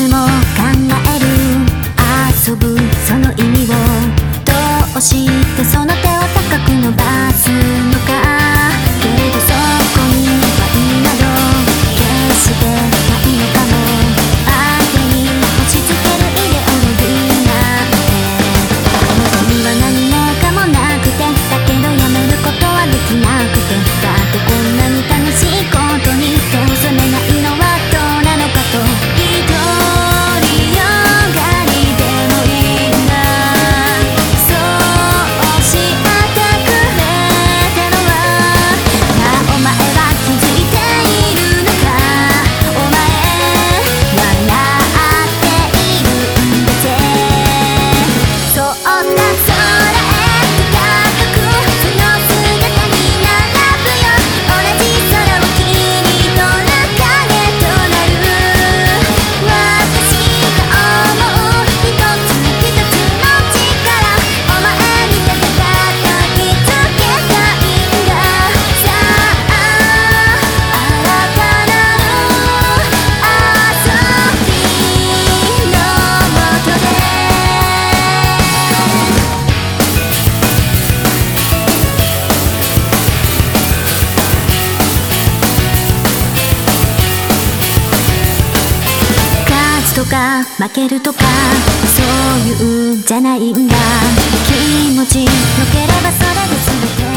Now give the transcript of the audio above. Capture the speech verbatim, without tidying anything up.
つも考える遊ぶその意味をどうしてその手を高く伸ばすのかけれどそこには今ど決してないのかも相手に押し付けるイデオロギーなんて表には何もかもなくてだけどやめることはできなくてだってこんなに楽しいことに手を染めないのはどうなのかととか負けるとかそういうんじゃないんだ気持ちよければそれで全て